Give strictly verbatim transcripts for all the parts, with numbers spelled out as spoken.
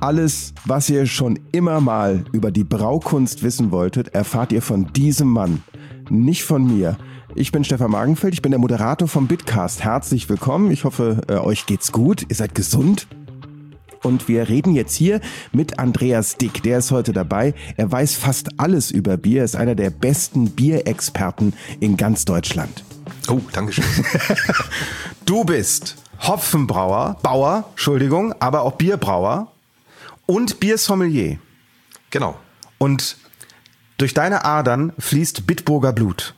Alles, was ihr schon immer mal über die Braukunst wissen wolltet, erfahrt ihr von diesem Mann, nicht von mir. Ich bin Stefan Magenfeld, ich bin der Moderator vom Bitcast. Herzlich willkommen, ich hoffe, äh, euch geht's gut, ihr seid gesund. Und wir reden jetzt hier mit Andreas Dick, der ist heute dabei. Er weiß fast alles über Bier, ist einer der besten Bierexperten in ganz Deutschland. Oh, Dankeschön. Du bist Hopfenbrauer, Bauer, Entschuldigung, aber auch Bierbrauer und Biersommelier. Genau. Und durch deine Adern fließt Bitburger Blut.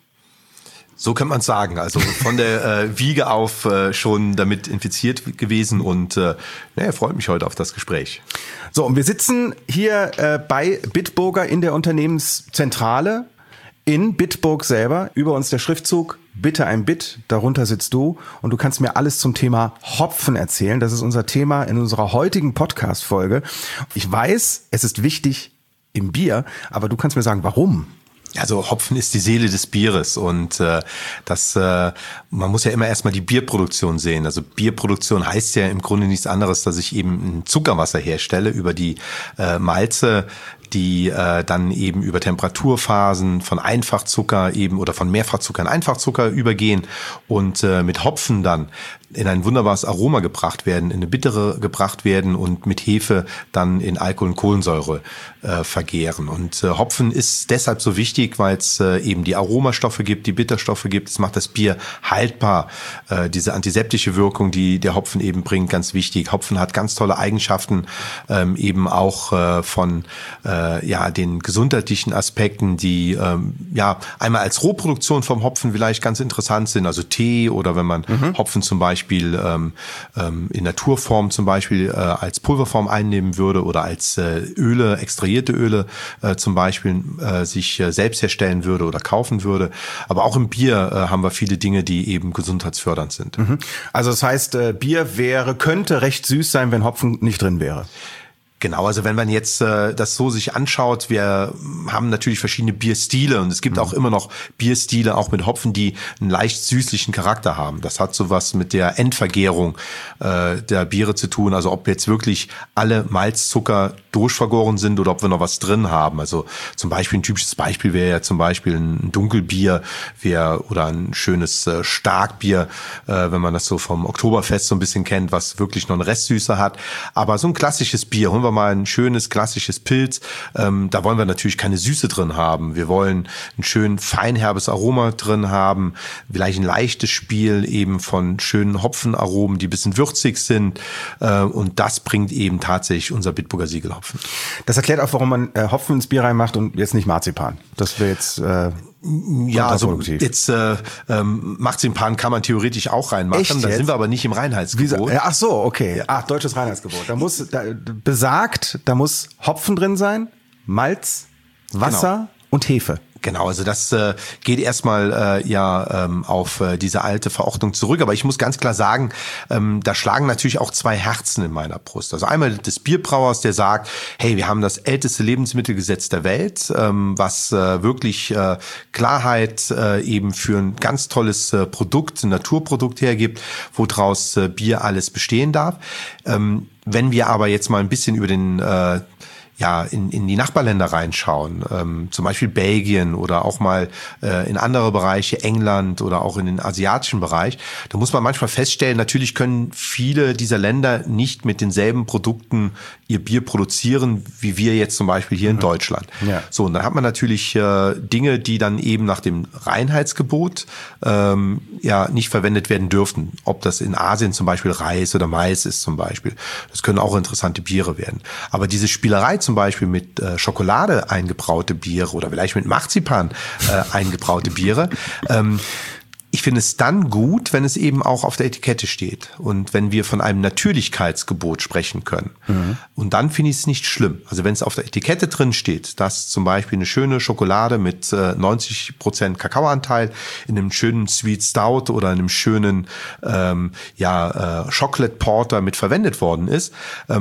So kann man es sagen. Also von der äh, Wiege auf äh, schon damit infiziert gewesen und äh, naja, freut mich heute auf das Gespräch. So, und wir sitzen hier äh, bei Bitburger in der Unternehmenszentrale in Bitburg selber. Über uns der Schriftzug Bitte ein Bit, darunter sitzt du und du kannst mir alles zum Thema Hopfen erzählen. Das ist unser Thema in unserer heutigen Podcast-Folge. Ich weiß, es ist wichtig im Bier, aber du kannst mir sagen, warum? Also Hopfen ist die Seele des Bieres und äh, das äh, man muss ja immer erstmal die Bierproduktion sehen. Also Bierproduktion heißt ja im Grunde nichts anderes, dass ich eben ein Zuckerwasser herstelle über die äh, Malze, die äh, dann eben über Temperaturphasen von Einfachzucker eben oder von Mehrfachzucker in Einfachzucker übergehen und äh, mit Hopfen dann in ein wunderbares Aroma gebracht werden, in eine bittere gebracht werden und mit Hefe dann in Alkohol und Kohlensäure äh, vergären. Und äh, Hopfen ist deshalb so wichtig, weil es äh, eben die Aromastoffe gibt, die Bitterstoffe gibt. Es macht das Bier haltbar. Äh, diese antiseptische Wirkung, die der Hopfen eben bringt, ganz wichtig. Hopfen hat ganz tolle Eigenschaften, ähm, eben auch äh, von äh, ja den gesundheitlichen Aspekten, die ähm, ja einmal als Rohproduktion vom Hopfen vielleicht ganz interessant sind, also Tee oder wenn man mhm. Hopfen zum Beispiel ähm, ähm, in Naturform zum Beispiel äh, als Pulverform einnehmen würde oder als äh, Öle, extrahierte Öle äh, zum Beispiel äh, sich äh, selbst herstellen würde oder kaufen würde. Aber auch im Bier äh, haben wir viele Dinge, die eben gesundheitsfördernd sind. Mhm. Also das heißt, äh, Bier wäre, könnte recht süß sein, wenn Hopfen nicht drin wäre. Genau, also wenn man jetzt äh, das so sich anschaut, wir haben natürlich verschiedene Bierstile und es gibt mhm. auch immer noch Bierstile, auch mit Hopfen, die einen leicht süßlichen Charakter haben. Das hat sowas mit der Endvergärung äh, der Biere zu tun, also ob jetzt wirklich alle Malzzucker durchvergoren sind oder ob wir noch was drin haben. Also zum Beispiel ein typisches Beispiel wäre ja zum Beispiel ein Dunkelbier wär, oder ein schönes äh, Starkbier, äh, wenn man das so vom Oktoberfest so ein bisschen kennt, was wirklich noch eine Restsüße hat. Aber so ein klassisches Bier, holen wir mal ein schönes, klassisches Pilz. Ähm, da wollen wir natürlich keine Süße drin haben. Wir wollen ein schön feinherbes Aroma drin haben, vielleicht ein leichtes Spiel eben von schönen Hopfenaromen, die ein bisschen würzig sind. Äh, und das bringt eben tatsächlich unser Bitburger Siegelhopfen. Das erklärt auch, warum man äh, Hopfen ins Bier reinmacht und jetzt nicht Marzipan. Das wäre jetzt... Äh Ja, also jetzt äh, ähm, Marzipan kann man theoretisch auch reinmachen. Echt, da jetzt? sind wir aber nicht im Reinheitsgebot. Ach so, okay. Ach, deutsches Reinheitsgebot. Da muss da, besagt, da muss Hopfen drin sein, Malz, Wasser genau. und Hefe. Genau, also das äh, geht erstmal äh, ja ähm, auf äh, diese alte Verordnung zurück. Aber ich muss ganz klar sagen, ähm, da schlagen natürlich auch zwei Herzen in meiner Brust. Also einmal des Bierbrauers, der sagt, hey, wir haben das älteste Lebensmittelgesetz der Welt, ähm, was äh, wirklich äh, Klarheit äh, eben für ein ganz tolles äh, Produkt, ein Naturprodukt hergibt, woraus äh, Bier alles bestehen darf. Ähm, wenn wir aber jetzt mal ein bisschen über den äh, ja in in die Nachbarländer reinschauen, ähm, zum Beispiel Belgien oder auch mal äh, in andere Bereiche, England oder auch in den asiatischen Bereich, da muss man manchmal feststellen, natürlich können viele dieser Länder nicht mit denselben Produkten ihr Bier produzieren, wie wir jetzt zum Beispiel hier in Deutschland. Ja. So, und dann hat man natürlich äh, Dinge, die dann eben nach dem Reinheitsgebot ähm, ja nicht verwendet werden dürfen. Ob das in Asien zum Beispiel Reis oder Mais ist zum Beispiel. Das können auch interessante Biere werden. Aber diese Spielerei zum Beispiel mit äh, Schokolade eingebraute Biere oder vielleicht mit Marzipan äh, eingebraute Biere. Ähm, ich finde es dann gut, wenn es eben auch auf der Etikette steht und wenn wir von einem Natürlichkeitsgebot sprechen können. Mhm. Und dann finde ich es nicht schlimm. Also wenn es auf der Etikette drin steht, dass zum Beispiel eine schöne Schokolade mit äh, neunzig Prozent Kakaoanteil in einem schönen Sweet Stout oder einem schönen ähm, ja, äh, Chocolate Porter mit verwendet worden ist, ähm,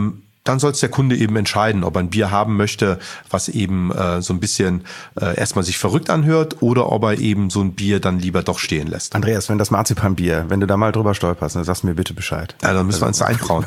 dann soll es der Kunde eben entscheiden, ob er ein Bier haben möchte, was eben äh, so ein bisschen äh, erstmal sich verrückt anhört oder ob er eben so ein Bier dann lieber doch stehen lässt. Andreas, wenn das Marzipanbier, wenn du da mal drüber stolperst, dann sagst du mir bitte Bescheid. Ja, dann müssen wir uns da eintrauen.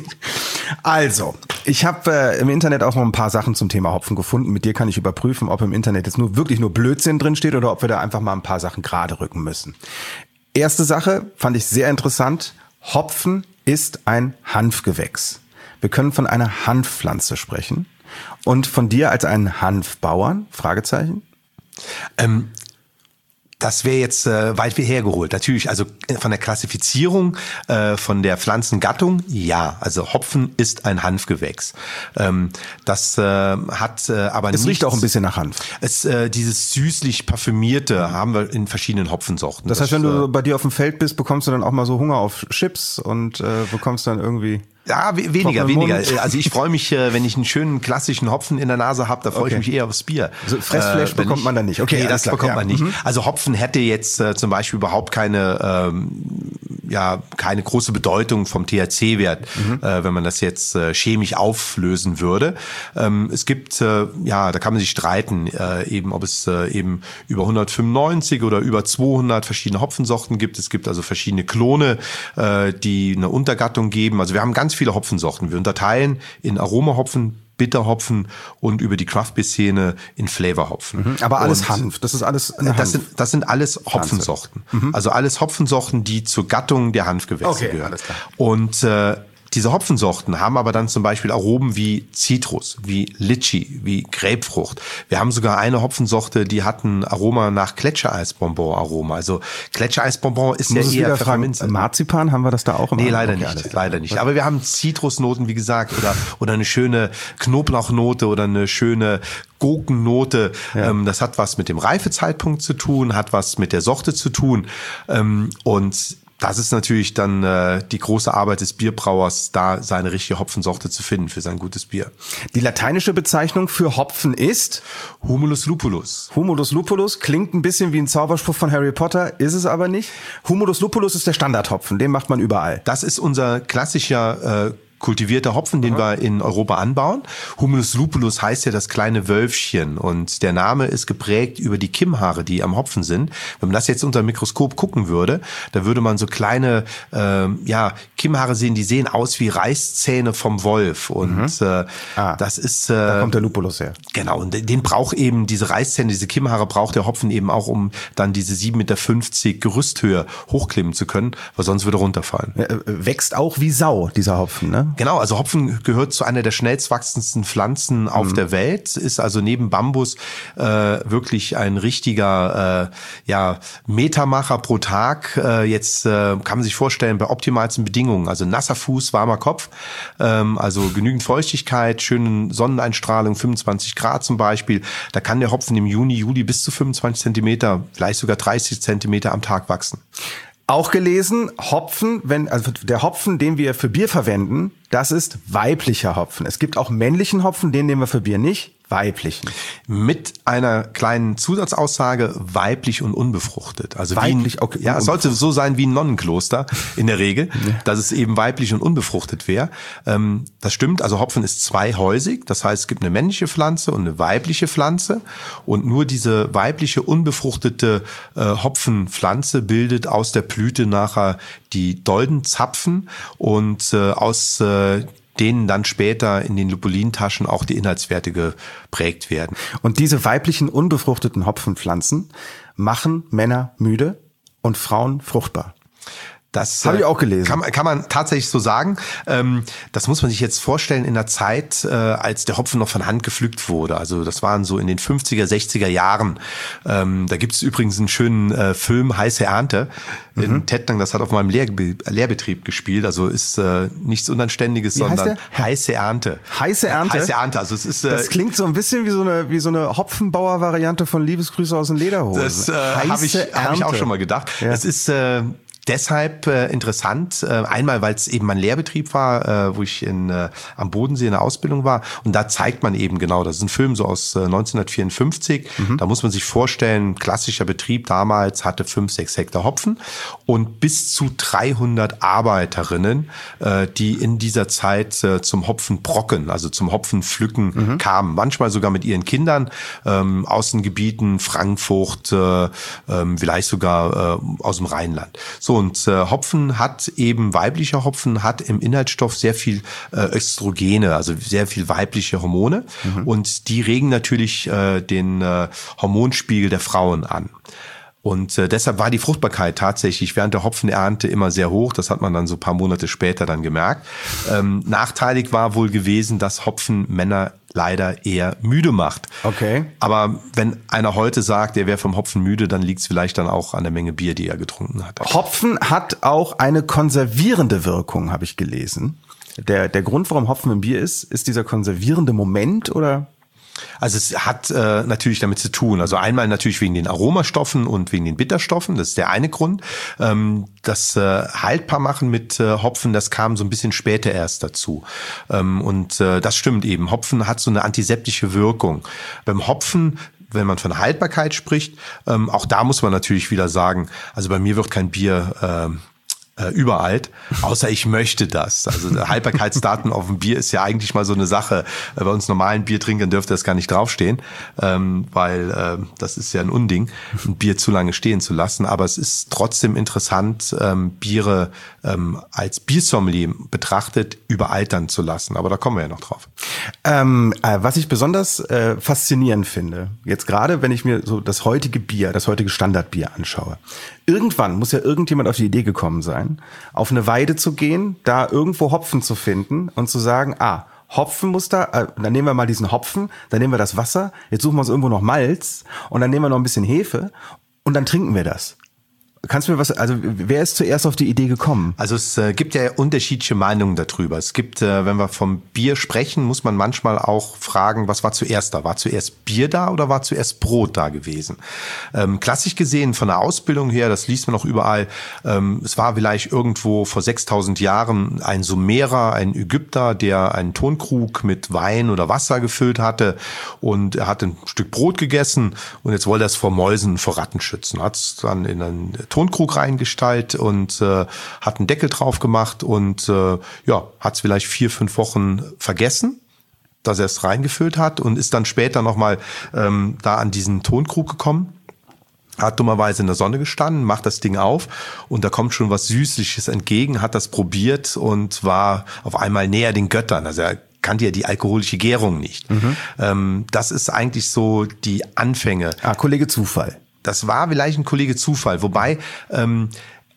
Also, ich habe äh, im Internet auch noch ein paar Sachen zum Thema Hopfen gefunden. Mit dir kann ich überprüfen, ob im Internet jetzt nur wirklich nur Blödsinn drin steht oder ob wir da einfach mal ein paar Sachen gerade rücken müssen. Erste Sache fand ich sehr interessant. Hopfen ist ein Hanfgewächs. Wir können von einer Hanfpflanze sprechen. Und von dir als einen Hanfbauern? Fragezeichen. Ähm, das wäre jetzt äh, weit hergeholt. Natürlich, also von der Klassifizierung, äh, von der Pflanzengattung, ja. Also Hopfen ist ein Hanfgewächs. Ähm, das äh, hat äh, aber Es nichts, riecht auch ein bisschen nach Hanf. Es, äh, dieses süßlich parfümierte haben wir in verschiedenen Hopfensorten. Das heißt, wenn du bei dir auf dem Feld bist, bekommst du dann auch mal so Hunger auf Chips und äh, bekommst dann irgendwie... Ja, we- weniger, weniger. Also ich freue mich, wenn ich einen schönen klassischen Hopfen in der Nase habe, da freue okay. ich mich eher aufs Bier. Also Fressfleisch äh, bekommt ich, man dann nicht. Okay, nee, das klar. bekommt ja. man nicht. Mhm. Also Hopfen hätte jetzt äh, zum Beispiel überhaupt keine, ähm, ja, keine große Bedeutung vom T H C-Wert, mhm. äh, wenn man das jetzt äh, chemisch auflösen würde. Ähm, es gibt, äh, ja, da kann man sich streiten, äh, eben, ob es äh, eben über hundertfünfundneunzig oder über zweihundert verschiedene Hopfensorten gibt. Es gibt also verschiedene Klone, äh, die eine Untergattung geben. Also wir haben ganz viele Hopfensorten. Wir unterteilen in Aromahopfen, Bitterhopfen und über die Craft-Bier-Szene in Flavorhopfen. Mhm, aber alles und Hanf, das ist alles eine das Hanf. sind das sind alles Hopfensorten. Mhm. Also alles Hopfensorten, die zur Gattung der Hanfgewächse okay, gehören. Alles klar. Und äh, diese Hopfensorten haben aber dann zum Beispiel Aromen wie Zitrus, wie Litschi, wie Grapefrucht. Wir haben sogar eine Hopfensorte, die hat ein Aroma nach Gletschereisbonbon-Aroma. Also Gletschereisbonbon ist ja eher Pfefferminze. Marzipan, haben wir das da auch im Nee, leider okay, nicht, leider nicht. Aber wir haben Zitrusnoten, wie gesagt, oder oder eine schöne Knoblauchnote oder eine schöne Gurkennote. Ja. Ähm, das hat was mit dem Reifezeitpunkt zu tun, hat was mit der Sorte zu tun. Ähm, und das ist natürlich dann äh, die große Arbeit des Bierbrauers, da seine richtige Hopfensorte zu finden für sein gutes Bier. Die lateinische Bezeichnung für Hopfen ist Humulus lupulus. Humulus lupulus klingt ein bisschen wie ein Zauberspruch von Harry Potter, ist es aber nicht. Humulus lupulus ist der Standardhopfen, den macht man überall. Das ist unser klassischer äh, kultivierter Hopfen, den Aha. wir in Europa anbauen. Humulus lupulus heißt ja das kleine Wölfchen und der Name ist geprägt über die Kimmhaare, die am Hopfen sind. Wenn man das jetzt unter dem Mikroskop gucken würde, da würde man so kleine äh, ja, Kimmhaare sehen, die sehen aus wie Reißzähne vom Wolf und mhm. äh, ah, das ist... Äh, da kommt der Lupulus her. Genau, und den braucht eben, diese Reißzähne, diese Kimmhaare braucht der Hopfen eben auch, um dann diese sieben Meter fünfzig Gerüsthöhe hochklimmen zu können, weil sonst würde er runterfallen. Ja, wächst auch wie Sau, dieser Hopfen, ne? Genau, also Hopfen gehört zu einer der schnellst wachsendsten Pflanzen auf mhm. der Welt, ist also neben Bambus äh, wirklich ein richtiger äh, ja, Metermacher pro Tag. Äh, jetzt äh, kann man sich vorstellen, bei optimalsten Bedingungen, also nasser Fuß, warmer Kopf, ähm, also genügend Feuchtigkeit, schönen Sonneneinstrahlung, fünfundzwanzig Grad zum Beispiel, da kann der Hopfen im Juni, Juli bis zu fünfundzwanzig Zentimeter, vielleicht sogar dreißig Zentimeter am Tag wachsen. Auch gelesen, Hopfen, wenn, also der Hopfen, den wir für Bier verwenden, das ist weiblicher Hopfen. Es gibt auch männlichen Hopfen, den nehmen wir für Bier nicht, weiblichen. Mit einer kleinen Zusatzaussage, weiblich und unbefruchtet. Also weiblich, wie ein, okay. Ja, es sollte so sein wie ein Nonnenkloster in der Regel, ja. dass es eben weiblich und unbefruchtet wäre. Ähm, das stimmt, also Hopfen ist zweihäusig, das heißt, es gibt eine männliche Pflanze und eine weibliche Pflanze und nur diese weibliche, unbefruchtete äh, Hopfenpflanze bildet aus der Blüte nachher die Doldenzapfen und äh, aus äh, denen dann später in den Lupulintaschen auch die Inhaltswerte geprägt werden. Und diese weiblichen, unbefruchteten Hopfenpflanzen machen Männer müde und Frauen fruchtbar. Das habe ich auch gelesen. Kann, kann man tatsächlich so sagen. Ähm, das muss man sich jetzt vorstellen in der Zeit, äh, als der Hopfen noch von Hand gepflückt wurde. Also das waren so in den fünfziger, sechziger Jahren. Ähm, da gibt es übrigens einen schönen äh, Film, Heiße Ernte. Mhm. In Tettnang, das hat auf meinem Lehr Lehrbetrieb gespielt. Also ist äh, nichts Unanständiges, Wie sondern Heiße Ernte. Heiße Ernte? Heiße Ernte. Also es ist, äh, das klingt so ein bisschen wie so eine, wie so eine Hopfenbauer-Variante von Liebesgrüße aus den Lederhosen. Das äh, habe ich, hab ich auch schon mal gedacht. Ja. Es ist... Äh, Deshalb äh, interessant, äh, einmal, weil es eben ein Lehrbetrieb war, äh, wo ich in, äh, am Bodensee in der Ausbildung war. Und da zeigt man eben genau, das ist ein Film so aus äh, neunzehnhundertvierundfünfzig. Mhm. Da muss man sich vorstellen, klassischer Betrieb damals hatte fünf, sechs Hektar Hopfen und bis zu dreihundert Arbeiterinnen, äh, die in dieser Zeit äh, zum Hopfenbrocken, also zum Hopfenpflücken mhm. kamen. Manchmal sogar mit ihren Kindern, ähm, aus den Gebieten Frankfurt, äh, äh, vielleicht sogar äh, aus dem Rheinland. So, und äh, Hopfen hat eben, weiblicher Hopfen hat im Inhaltsstoff sehr viel äh, Östrogene, also sehr viel weibliche Hormone. Mhm. Und die regen natürlich äh, den äh, Hormonspiegel der Frauen an. Und äh, deshalb war die Fruchtbarkeit tatsächlich während der Hopfenernte immer sehr hoch. Das hat man dann so ein paar Monate später dann gemerkt. Ähm, nachteilig war wohl gewesen, dass Hopfen Männer leider eher müde macht. Okay. Aber wenn einer heute sagt, er wäre vom Hopfen müde, dann liegt es vielleicht dann auch an der Menge Bier, die er getrunken hat. Hopfen hat auch eine konservierende Wirkung, habe ich gelesen. Der, der Grund, warum Hopfen im Bier ist, ist dieser konservierende Moment, oder? Also es hat äh, natürlich damit zu tun. Also einmal natürlich wegen den Aromastoffen und wegen den Bitterstoffen. Das ist der eine Grund. Ähm, das äh, Haltbarmachen mit äh, Hopfen, das kam so ein bisschen später erst dazu. Ähm, und äh, das stimmt eben. Hopfen hat so eine antiseptische Wirkung. Beim Hopfen, wenn man von Haltbarkeit spricht, ähm, auch da muss man natürlich wieder sagen, also bei mir wird kein Bier ähm, Äh, überalt, außer ich möchte das. Also Haltbarkeitsdaten auf dem Bier ist ja eigentlich mal so eine Sache. Bei uns normalen Biertrinkern dürfte das gar nicht draufstehen, ähm, weil äh, das ist ja ein Unding, ein Bier zu lange stehen zu lassen. Aber es ist trotzdem interessant, ähm, Biere ähm, als Biersommelier betrachtet überaltern zu lassen. Aber da kommen wir ja noch drauf. Ähm, äh, was ich besonders äh, faszinierend finde, jetzt gerade wenn ich mir so das heutige Bier, das heutige Standardbier anschaue. Irgendwann muss ja irgendjemand auf die Idee gekommen sein, auf eine Weide zu gehen, da irgendwo Hopfen zu finden und zu sagen, ah, Hopfenmuster, äh, dann nehmen wir mal diesen Hopfen, dann nehmen wir das Wasser, jetzt suchen wir uns irgendwo noch Malz und dann nehmen wir noch ein bisschen Hefe und dann trinken wir das. Kannst du mir was, also wer ist zuerst auf die Idee gekommen? Also es äh, gibt ja unterschiedliche Meinungen darüber. Es gibt, äh, wenn wir vom Bier sprechen, muss man manchmal auch fragen, was war zuerst da? War zuerst Bier da oder war zuerst Brot da gewesen? Ähm, klassisch gesehen von der Ausbildung her, das liest man auch überall, ähm, es war vielleicht irgendwo vor sechstausend Jahren ein Sumerer, ein Ägypter, der einen Tonkrug mit Wein oder Wasser gefüllt hatte und er hat ein Stück Brot gegessen und jetzt wollte er es vor Mäusen, vor Ratten schützen. Hat es dann in einen Tonkrug reingestellt und äh, hat einen Deckel drauf gemacht und äh, ja, hat es vielleicht vier, fünf Wochen vergessen, dass er es reingefüllt hat und ist dann später nochmal ähm, da an diesen Tonkrug gekommen. Hat dummerweise in der Sonne gestanden, macht das Ding auf und da kommt schon was Süßliches entgegen, hat das probiert und war auf einmal näher den Göttern. Also er kannte ja die alkoholische Gärung nicht. Mhm. Ähm, das ist eigentlich so die Anfänge. Ah, Kollege Zufall. Das war vielleicht ein Kollege Zufall, wobei ähm,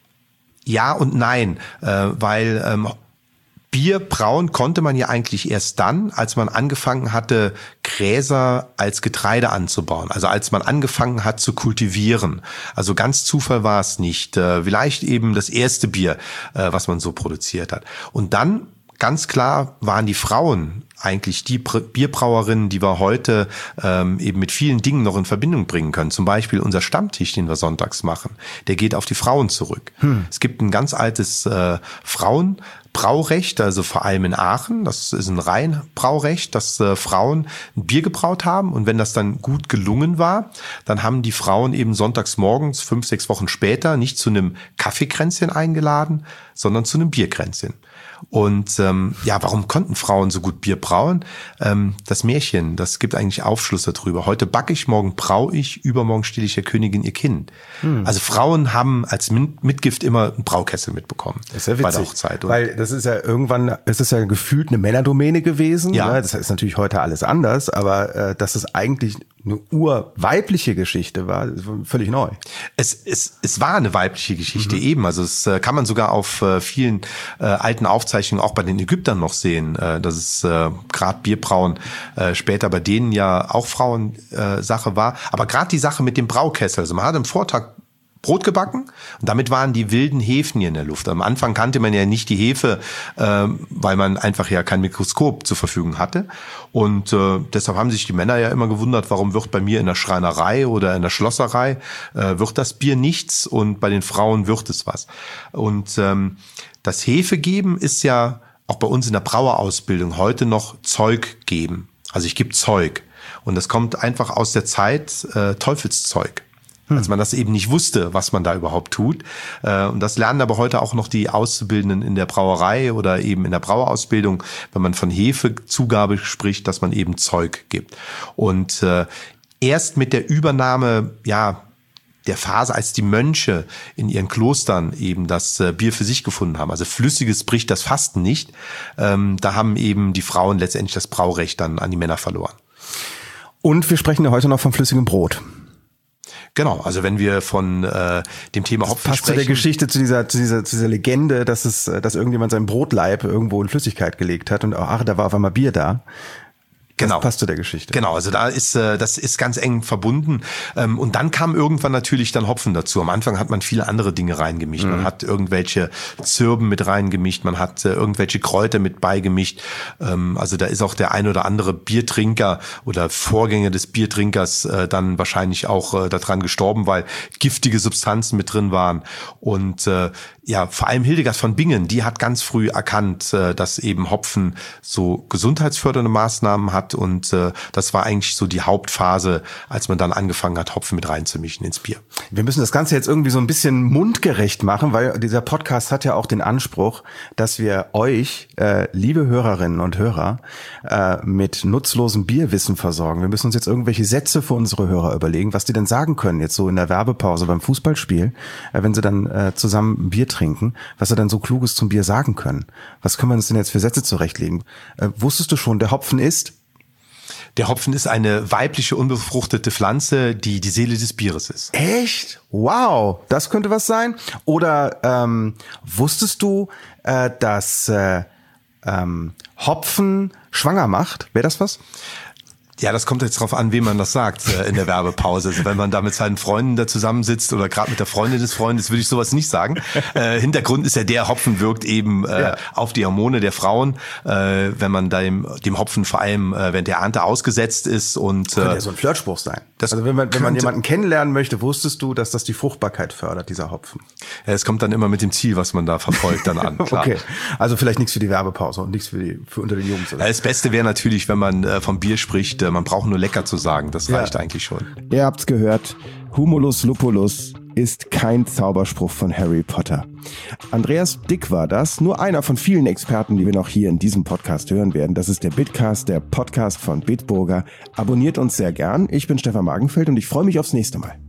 ja und nein, äh, weil ähm, Bier brauen konnte man ja eigentlich erst dann, als man angefangen hatte, Gräser als Getreide anzubauen, also als man angefangen hat zu kultivieren. Also ganz Zufall war es nicht. Äh, vielleicht eben das erste Bier, äh, was man so produziert hat. Und dann ganz klar waren die Frauen eigentlich die Bierbrauerinnen, die wir heute ähm, eben mit vielen Dingen noch in Verbindung bringen können. Zum Beispiel unser Stammtisch, den wir sonntags machen, der geht auf die Frauen zurück. Hm. Es gibt ein ganz altes äh, Frauenbraurecht, also vor allem in Aachen. Das ist ein Rheinbraurecht, dass äh, Frauen ein Bier gebraut haben. Und wenn das dann gut gelungen war, dann haben die Frauen eben sonntags morgens, fünf, sechs Wochen später, nicht zu einem Kaffeekränzchen eingeladen, sondern zu einem Bierkränzchen. Und ähm, ja, warum konnten Frauen so gut Bier brauen? Ähm, das Märchen, das gibt eigentlich Aufschluss darüber. Heute backe ich, morgen brau ich, übermorgen stille ich der Königin ihr Kind. Hm. Also Frauen haben als Mitgift immer einen Braukessel mitbekommen. Das ist ja witzig, bei der Hochzeit. Und weil das ist ja irgendwann, es ist ja gefühlt eine Männerdomäne gewesen. Ja. Ne? Das ist natürlich heute alles anders, aber äh, dass es eigentlich eine urweibliche Geschichte war, ist völlig neu. Es, es, es war eine weibliche Geschichte mhm. eben. Also es äh, kann man sogar auf äh, vielen äh, alten Aufzeichnungen auch bei den Ägyptern noch sehen, äh, dass es äh, gerade Bierbrauen äh, später bei denen ja auch Frauensache äh, Sache war. Aber gerade die Sache mit dem Braukessel, also man hat im Vortag Brot gebacken und damit waren die wilden Hefen hier in der Luft. Am Anfang kannte man ja nicht die Hefe, äh, weil man einfach ja kein Mikroskop zur Verfügung hatte. Und äh, deshalb haben sich die Männer ja immer gewundert, warum wird bei mir in der Schreinerei oder in der Schlosserei, äh, wird das Bier nichts und bei den Frauen wird es was. Und ähm, das Hefegeben ist ja auch bei uns in der Brauerausbildung heute noch Zeug geben. Also ich gebe Zeug. Und das kommt einfach aus der Zeit äh, Teufelszeug. Als man das eben nicht wusste, was man da überhaupt tut. Und das lernen aber heute auch noch die Auszubildenden in der Brauerei oder eben in der Brauerausbildung, wenn man von Hefezugabe spricht, dass man eben Zeug gibt. Und erst mit der Übernahme, ja, der Phase, als die Mönche in ihren Klostern eben das Bier für sich gefunden haben, also Flüssiges bricht das Fasten nicht, da haben eben die Frauen letztendlich das Braurecht dann an die Männer verloren. Und wir sprechen ja heute noch von flüssigem Brot. Genau, also wenn wir von äh, dem Thema Hopfen passt sprechen. Zu der Geschichte, zu dieser, zu dieser, zu dieser Legende, dass es, dass irgendjemand seinen Brotleib irgendwo in Flüssigkeit gelegt hat und ach, da war auf einmal Bier da. Das Genau. passt zu der Geschichte. Genau, also da ist äh, das ist ganz eng verbunden. Ähm, und dann kam irgendwann natürlich dann Hopfen dazu. Am Anfang hat man viele andere Dinge reingemischt. Mhm. Man hat irgendwelche Zirben mit reingemischt, man hat äh, irgendwelche Kräuter mit beigemischt. Ähm, also da ist auch der ein oder andere Biertrinker oder Vorgänger des Biertrinkers äh, dann wahrscheinlich auch äh, daran gestorben, weil giftige Substanzen mit drin waren. Und äh, ja, vor allem Hildegard von Bingen, die hat ganz früh erkannt, äh, dass eben Hopfen so gesundheitsfördernde Maßnahmen hat. Und äh, das war eigentlich so die Hauptphase, als man dann angefangen hat, Hopfen mit reinzumischen ins Bier. Wir müssen das Ganze jetzt irgendwie so ein bisschen mundgerecht machen, weil dieser Podcast hat ja auch den Anspruch, dass wir euch, äh, liebe Hörerinnen und Hörer, äh, mit nutzlosem Bierwissen versorgen. Wir müssen uns jetzt irgendwelche Sätze für unsere Hörer überlegen, was die denn sagen können, jetzt so in der Werbepause beim Fußballspiel, äh, wenn sie dann äh, zusammen Bier trinken, was sie dann so Kluges zum Bier sagen können. Was können wir uns denn jetzt für Sätze zurechtlegen? Äh, wusstest du schon, der Hopfen ist? Der Hopfen ist eine weibliche, unbefruchtete Pflanze, die die Seele des Bieres ist. Echt? Wow, das könnte was sein. Oder ähm, wusstest du, äh, dass äh, ähm, Hopfen schwanger macht? Wäre das was? Ja, das kommt jetzt drauf an, wem man das sagt äh, in der Werbepause. Also wenn man da mit seinen Freunden da zusammensitzt oder gerade mit der Freundin des Freundes, würde ich sowas nicht sagen. Äh, Hintergrund ist ja, der Hopfen wirkt eben äh, ja. auf die Hormone der Frauen, äh, wenn man dem, dem Hopfen vor allem äh, während der Ernte ausgesetzt ist. Und, äh, könnte ja so ein Flirtspruch sein. Das also wenn man, wenn man jemanden kennenlernen möchte, wusstest du, dass das die Fruchtbarkeit fördert, dieser Hopfen? Ja, es kommt dann immer mit dem Ziel, was man da verfolgt, dann an. Klar. Okay, also vielleicht nichts für die Werbepause und nichts für, die, für unter den Jungs. Oder? Das Beste wäre natürlich, wenn man äh, vom Bier spricht, äh, man braucht nur lecker zu sagen, das reicht ja eigentlich schon. Ihr habt's gehört, Humulus lupulus ist kein Zauberspruch von Harry Potter. Andreas Dick war das, nur einer von vielen Experten, die wir noch hier in diesem Podcast hören werden. Das ist der Bitcast, der Podcast von Bitburger. Abonniert uns sehr gern. Ich bin Stefan Magenfeld und ich freue mich aufs nächste Mal.